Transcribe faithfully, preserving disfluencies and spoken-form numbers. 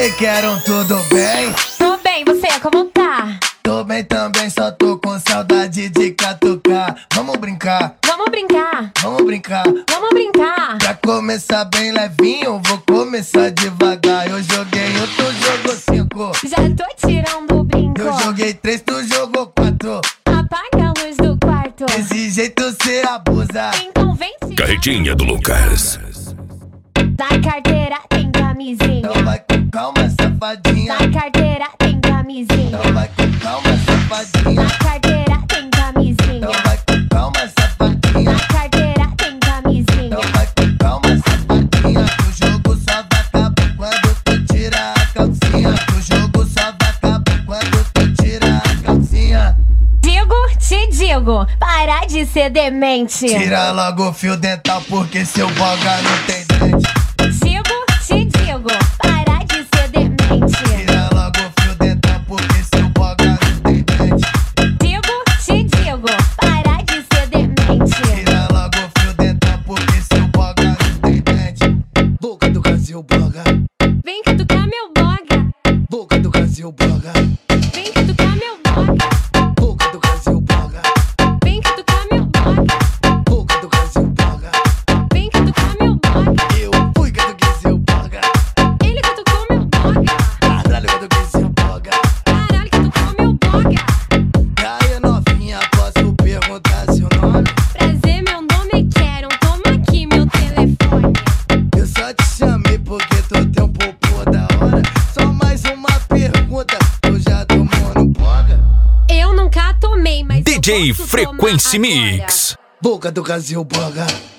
que quero, tudo bem? Tô bem, você como tá? Tô bem também, só tô com saudade de catucar. Vamos brincar, Vamos brincar, vamos brincar. vamos brincar. Pra começar bem levinho, vou começar devagar. Eu joguei um, tu jogou cinco. Já tô tirando o brinco. Eu joguei três, tu jogou quatro. Apaga a luz do quarto. Desse jeito cê abusa. Então vem se Carretinha do Lucas. da carteira tem camisinha. Então vai com calma, safadinha. Da carteira tem camisinha. Então vai com calma, safadinha. Da carteira tem camisinha. Então vai com calma, safadinha. Da carteira tem camisinha. Então vai com calma, safadinha. O jogo só vai acabar quando tu tira a calcinha. O jogo só vai acabar quando tu tira a calcinha. Digo, te digo, para de ser demente. Tira logo o fio dental porque seu boga não tem dente. Digo, te digo, para de ser demente. Tira logo o fio dental porque seu boga não tem dente. Digo, te digo, para de ser demente. Tira logo o fio dental porque seu boga não tem dente. Boca do Brasil boga. Vem catucar meu boga. Boca do Brasil boga. Vem catucar meu boga. Boca do Brasil boga. Vem catucar meu boga. Boca do Brasil boga. Vem catucar meu boga. Eu fui catuquei seu boga. Ele catucou meu boga. Caralho, catuquei seu boga. Caralho, catucou meu boga. Aí novinha, posso perguntar seu nome? Prazer, meu nome é Quero. Toma aqui meu telefone. Eu só te chamei porque tu tem um popô da hora. Só mais uma pergunta, eu já tomou no boga? Eu nunca tomei, mas D J eu posso Frequency tomar agora. Mix. Boca do Brasil boga.